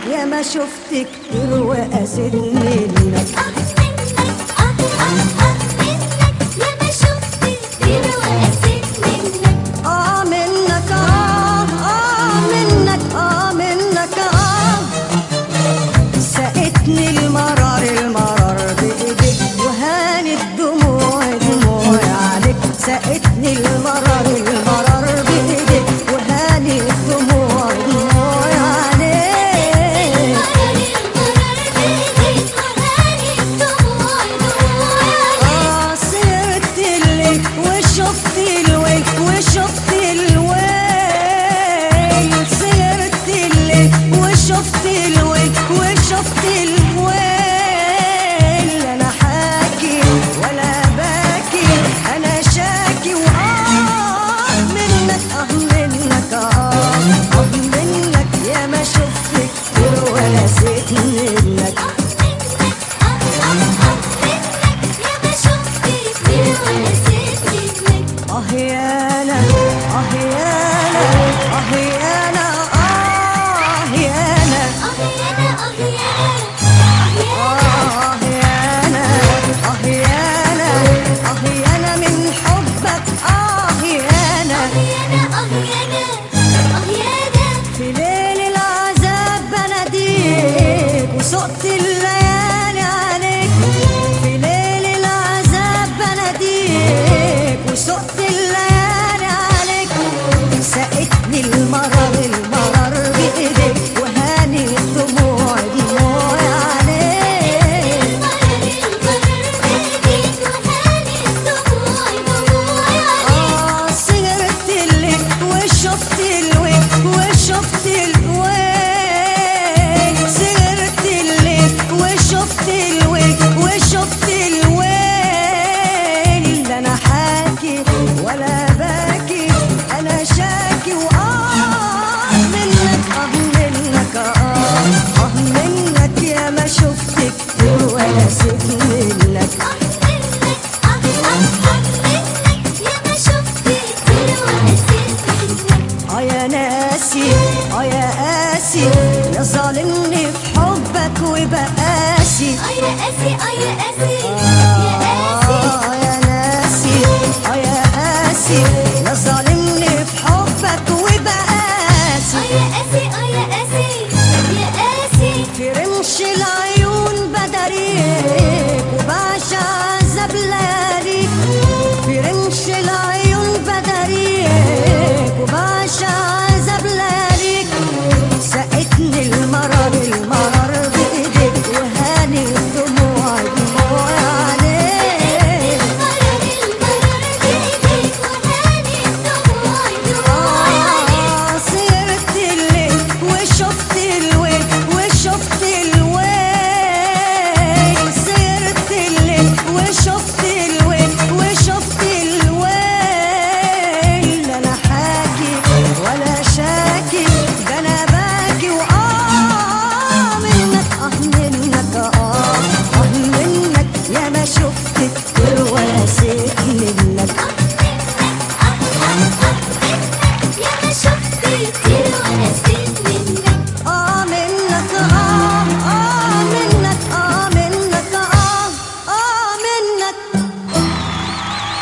يا ما شفت كتير وقست منك. سقتني المرار بإيديك وهانت دموعي عليك. سقتني المرار بإيديك وهانت دموعي عليك. سهرت الليل وشفت الويل وشفت الويل. سهرت الليل وشفت الويل وشفت الويل. انا حاكي ولا باكي انا شاكي منك منك منك يا ما شفت كتير ونسيت منك. يا انا يا انا يا انا يانا من حبك. يانا في ليل العذاب بناديك وسقت الليالي عليك. في ليل العذاب بناديك وسقت الليالي عليك. سقتني المرار بإيديك وهاني دموعي عليك. سهرت الليل وشفت الويل وشفت الويل. سهرت الليل وشفت الويل وشفت الويل. لا انا حاكي ولا باكي انا شاكي منك منك يا ما شفت كتير ونسيت منك. يا ناسي يا قاسي يا ظالمني في حبك وبقاسي. يا قاسي يا قاسي يا ناسي يا قاسي